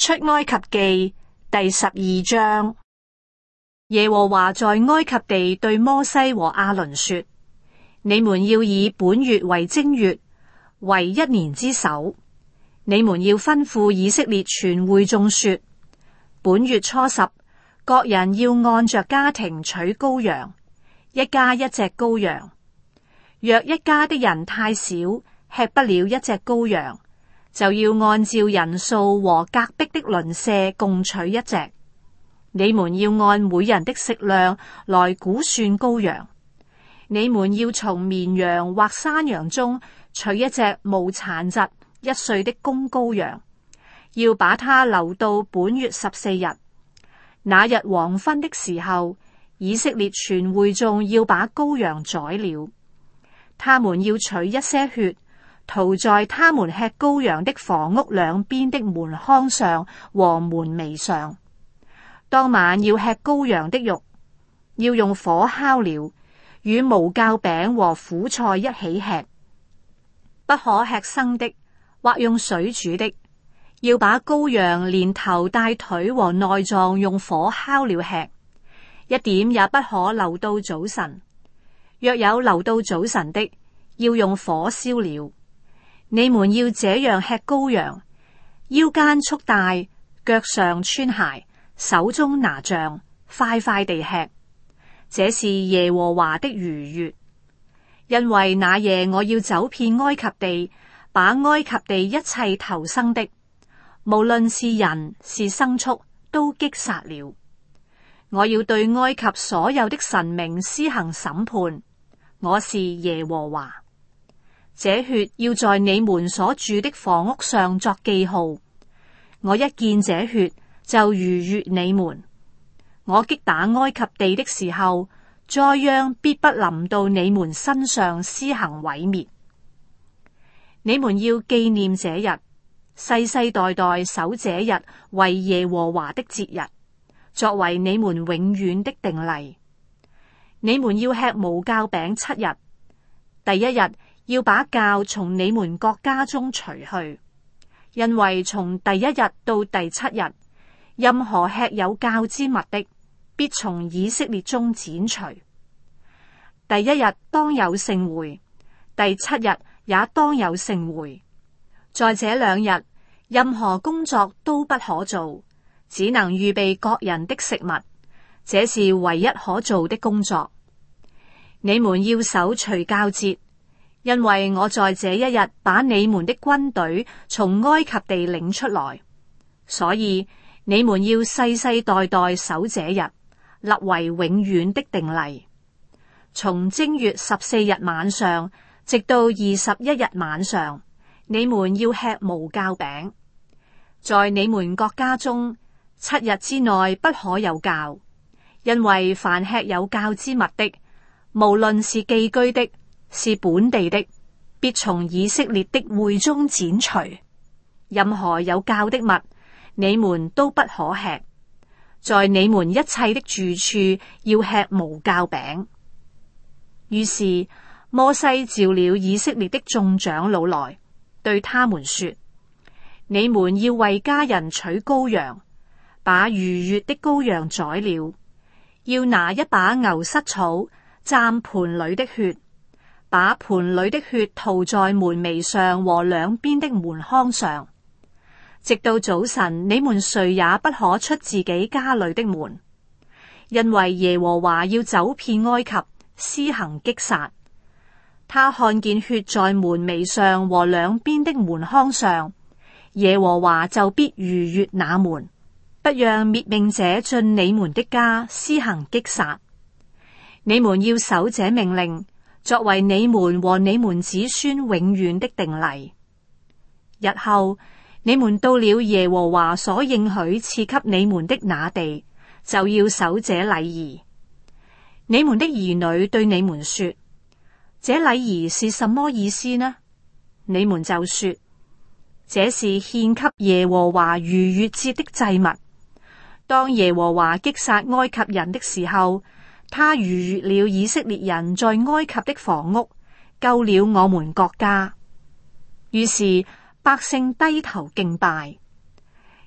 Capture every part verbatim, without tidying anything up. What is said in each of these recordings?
出埃及記第十二章。耶和華在埃及地對摩西和亞倫說：你們要以本月為正月，為一年之首。你們要吩咐以色列全會眾說：本月初十，各人要按着家庭取羔羊，一家一隻羔羊。若一家的人太少，吃不了一隻羔羊，就要按照人數和隔壁的鄰舍共取一隻。你們要按每人的食量來估算羔羊。你們要從綿羊或山羊中取一隻無殘疾一歲的公羔羊，要把它留到本月十四日。那日黃昏的時候，以色列全會眾要把羔羊宰了。他們要取一些血，塗在他們吃羔羊的房屋兩邊的門框上和門楣上。當晚要吃羔羊的肉，要用火烤了，與無酵餅和苦菜一起吃。不可吃生的，或用水煮的。要把羔羊連頭帶腿和內臟用火烤了吃，一點也不可留到早晨。若有留到早晨的，要用火燒了。你們要這樣吃羔羊，腰間束帶，腳上穿鞋，手中拿杖，快快地吃。這是耶和華的逾越。因為那夜我要走遍埃及地，把埃及地一切頭生的，無論是人是牲畜，都擊殺了。我要對埃及所有的神明施行審判。我是耶和華。這血要在你們所住的房屋上作記號。我一見這血，就逾越你們。我擊打埃及地的時候，災殃必不臨到你們身上施行毀滅。你們要紀念這日，世世代代守這日為耶和華的節日，作為你們永遠的定例。你們要吃無酵餅七日，第一日要把酵從你們國家中除去，因為從第一日到第七日，任何吃有酵之物的，必從以色列中剪除。第一日當有盛會，第七日也當有盛會。在這兩日，任何工作都不可做，只能預備各人的食物，這是唯一可做的工作。你們要守除酵節，因為我在這一日把你們的軍隊從埃及地領出來，所以你們要世世代代守這日，立為永遠的定例。從正月十四日晚上直到二十一日晚上，你們要吃無酵餅。在你們國家中，七日之內不可有酵，因為凡吃有酵之物的，無論是寄居的，是本地的，必從以色列的會中剪除。任何有酵的物，你們都不可吃。在你們一切的住處要吃無酵餅。於是摩西召了以色列的眾長老來，對他們說：你們要為家人取羔羊，把逾越的羔羊宰了，要拿一把牛膝草蘸盤裏的血，把盤裏的血塗在門楣上和兩邊的門框上。直到早晨，你們誰也不可出自己家裏的門，因為耶和華要走遍埃及，施行擊殺。他看見血在門楣上和兩邊的門框上，耶和華就必逾越那門，不讓滅命者進你們的家施行擊殺。你們要守這命令，作為你們和你們子孫永遠的定例。日後你們到了耶和華所應許賜給你們的那地，就要守這禮儀。你們的兒女對你們說：這禮儀是什麼意思呢？你們就說：這是獻給耶和華逾越節的祭物。當耶和華擊殺埃及人的時候，他逾越了以色列人在埃及的房屋，救了我們國家。於是百姓低頭敬拜。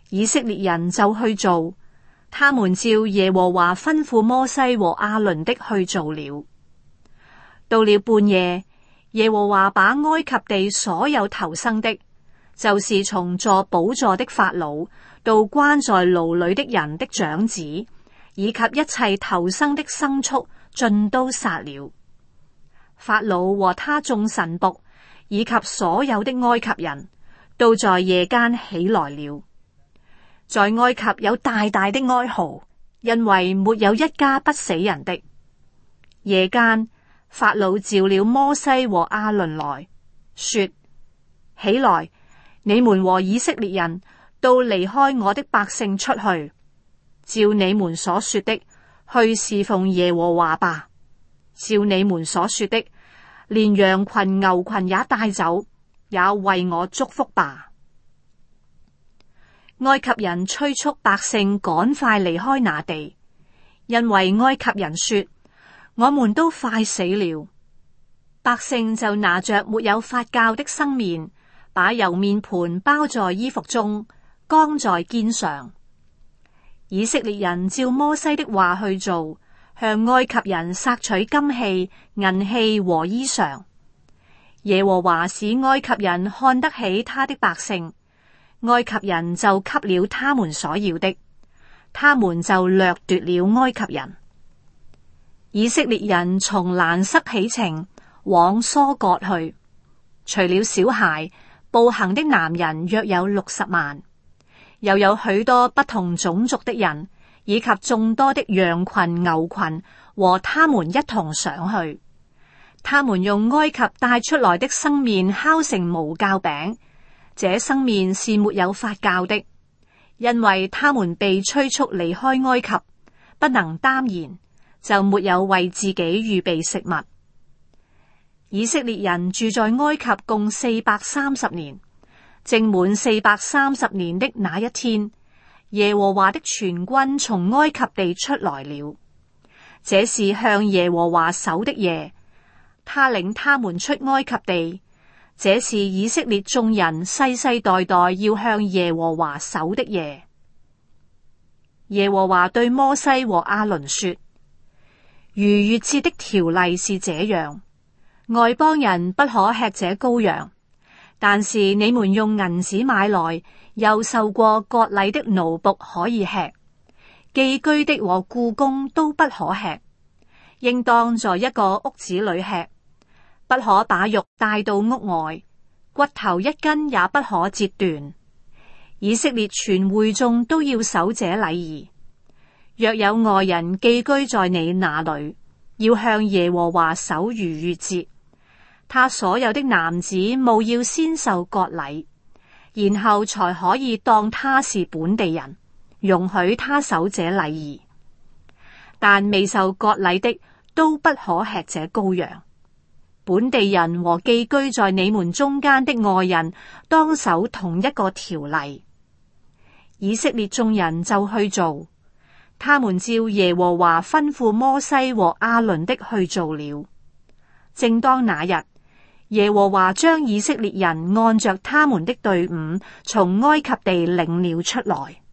以色列人就去做，他們照耶和華吩咐摩西和亞倫的去做了。到了半夜，耶和華把埃及地所有頭生的，就是從坐寶座的法老到關在牢裏的人的長子，以及一切頭生的牲畜，盡都殺了。法老和他眾臣僕以及所有的埃及人，都在夜間起來了。在埃及有大大的哀嚎，因為沒有一家不死人的。夜間，法老召了摩西和亞倫來說：起來，你們和以色列人都離開我的百姓出去，照你們所說的去侍奉耶和華吧。照你們所說的，連羊群牛群也帶走，也為我祝福吧。埃及人催促百姓趕快離開那地，因為埃及人說：我們都快死了。百姓就拿着沒有發酵的生麵，把油麵盤包在衣服中，扛在肩上。以色列人照摩西的話去做，向埃及人索取金器、銀器和衣裳。耶和華使埃及人看得起他的百姓，埃及人就給了他們所要的，他們就掠奪了埃及人。以色列人從蘭塞起程，往疏割去，除了小孩，步行的男人約有六十萬，又有許多不同種族的人，以及眾多的羊群、牛群，和他們一同上去。他們用埃及帶出來的生麵烤成無酵餅，這生麵是沒有發酵的，因為他們被催促離開埃及，不能耽延，就沒有為自己預備食物。以色列人住在埃及共四百三十年，正滿四百三十年的那一天，耶和華的全軍從埃及地出來了。這是向耶和華守的夜，他領他們出埃及地。這是以色列眾人世世代代要向耶和華守的夜。耶和華對摩西和亞倫說：逾越節的條例是這樣，外邦人不可吃這羔羊，但是你們用銀子買來又受過割禮的奴僕可以吃，寄居的和僱工都不可吃，應當在一個屋子裏吃。不可把肉帶到屋外，骨頭一根也不可折斷。以色列全會眾都要守這禮儀。若有外人寄居在你那裏，要向耶和華守逾越節，他所有的男子務要先受割禮，然後才可以當他是本地人，容許他守這禮儀。但未受割禮的都不可吃這羔羊。本地人和寄居在你們中間的外人當守同一個條例。以色列眾人就去做，他們照耶和華吩咐摩西和亞倫的去做了。正當那日，耶和華將以色列人按着他們的隊伍從埃及地領了出來。